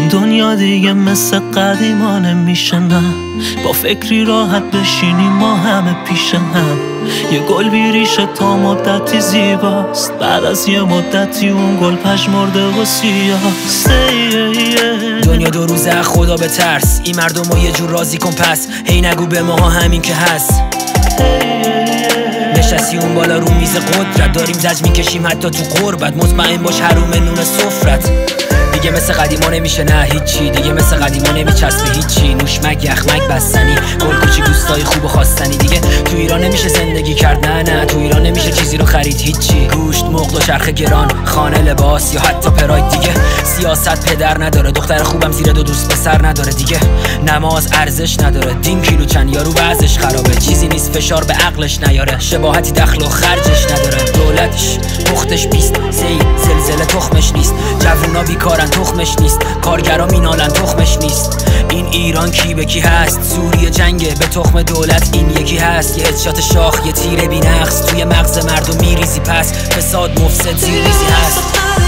این دنیا دیگه مثل قدیما نمیشه، نه با فکری راحت بشینیم ما همه پیش هم. یه گل بیریشه تا مدتی زیباست، بعد از یه مدتی اون گل پژمرده و سیاست. دنیا دو روزه خدا به ترس، این مردم رو یه جور راضی کن پس، هی نگو به ماها همین که هست. نشستی اون بالا رو میز قدرت، داریم زج میکشیم حتی تو غربت، مطمئن باش حروم نون سفرت. دیگه مثل قدیما نمیشه نه هیچی، دیگه مثل قدیما نمیچسبه هیچی، نوشمک یخمک بستنی گل کوچیک دوستای خوب و خواستنی. دیگه تو ایران نمیشه زندگی کرد، نه تو ایران نمیشه چیزی رو خرید هیچی، گوشت مغز و چرخ گران، خانه لباس یا حتی پراید. دیگه سیاست پدر نداره، دختر خوبم زیر دو دوست پسر نداره، دیگه نماز ارزش نداره، دین کیلو چند یارو وضعش خرابه، چیزی نیست فشار به عقلش نیاره، شباهتی دخل و خرجش نداره، دولتش پختش بیست، زلزله تخمش نیست، جوونا بیکارن تخمش نیست، کارگرا مینالن تخمش نیست. این ایران کی به کی هست؟ سوریه جنگه به تخم دولت این یکی هست، یه هدشات شاخ یه تیر بی‌نقص توی مغز مردم میریزی، پس فساد مفسد زیریزی هست.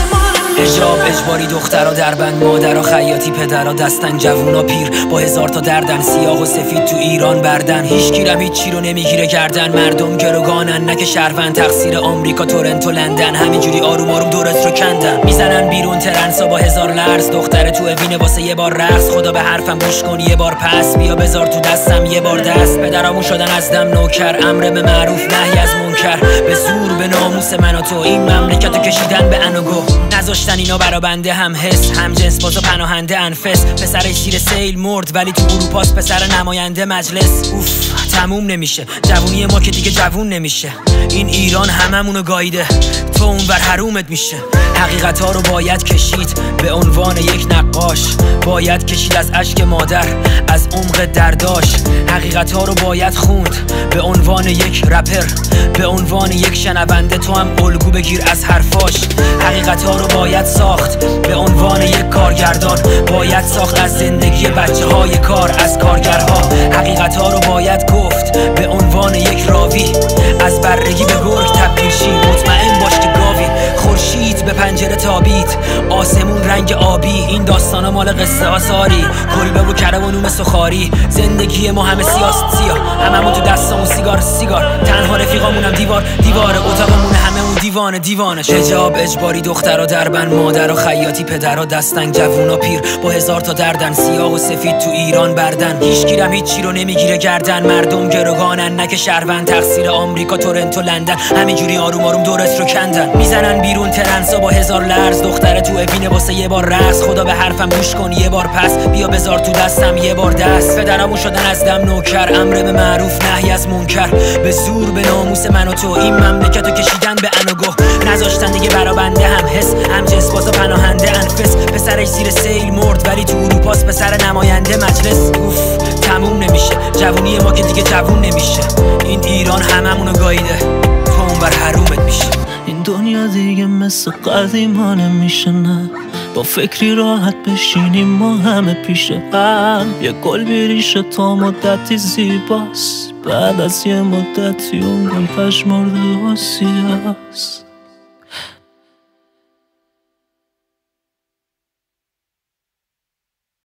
حجاب اجباری دخترها دربند، مادرها خیاطی پدرها دستن، جوونا پیر با هزار تا دردن، سیاه و سفید تو ایران بردن، هیچ گیرم هیچ چی رو نمیگیره گردن، مردم گروگانن نه که شهروند، تقصیر آمریکا تورنتو لندن، همینجوری آروم آروم دورت رو کندن، میزنن بیرون ترنسا با هزار لرز، دختر تو اوینه واسه یه بار رقص، خدا به حرفم گوش کن یه بار پس، بیا بذار تو دستم یه بار دست، پدرامون شدن از دم نوکر، امر به معروف نهی از منکر، به زور به ناموس من و تو این مملکتو کشیدن به انوگو، نذاشتن اینا برا بنده هم حس، هم جنس باز و پناهنده انفس، پسرش زیر سیل مرد ولی تو اروپاست پسر نماینده مجلس. اوف تموم نمیشه جوونی ما که دیگه جوون نمیشه، این ایران هممونو گاییده، تو اونور حرومت میشه. حقیقت ها رو باید کشید به عنوان یک نقاش، باید کشید از اشک مادر از عمق درداش، حقیقت ها رو باید خوند به عنوان یک رپر، به عنوان یک شنونده تو هم الگو بگیر از حرفاش، حقیقت ها رو باید ساخت به عنوان یک کارگردان، باید ساخت از زندگی بچه های کار از کارگرها، حقیقت ها رو باید گفت به عنوان یک راوی، از برگی به گرگ تبدیل شی، مطمئن باش که گاوی، خورشید به پنجره تابید، آسمون رنگ آبی، این داستانا مال قصه آثاری، کلبه و کره و نون سخاری، زندگی ما همه سیاه، هممون تو دستامون سیگار، تنها رفیقامونم دیوار اتاقمون همه اون دیوانش. حجاب اجباری دخترها دربند، مادرها خیاطی پدرها دستن، جوونا پیر با هزار تا دردن، سیاه و سفید تو ایران بردن، هیچ گیرم هیچ چی رو نمیگیره گردن، مردم گروگانن نه که شهروند، تقصیر آمریکا تورنتو لندن، همینجوری آروم آروم دورت رو کندن، میزنن بیرون ترنسا با هزار لرز، دختر تو اوینه واسه یه بار رقص، خدا به حرفم گوش کن یه بار پس، بیا بذار تو دستم یه بار دست، پدرامون شدن از دم نوکر، امر به معروف نهی از منکر، به زور به ناموس من و تو این مملکتو کشیدن به انوگو، نذاشتن دیگه برا بنده هم حس، هم جنس باز و پناهنده انفس، پسرش زیر سیل مرد ولی تو اروپاست پسر نماینده مجلس. اوف تموم نمیشه جوونی ما که دیگه جوون نمیشه، این ایران هممونو گاییده، تو اونور حرومت میشه. این دنیا دیگه مثل قدیما نمیشه، نه با فکری راحت بشینیم ما همه پیش هم. یه گل بیریشه تا مدتی زیباست، بعد از یه مدتی اون گل پژمرده و سیاست.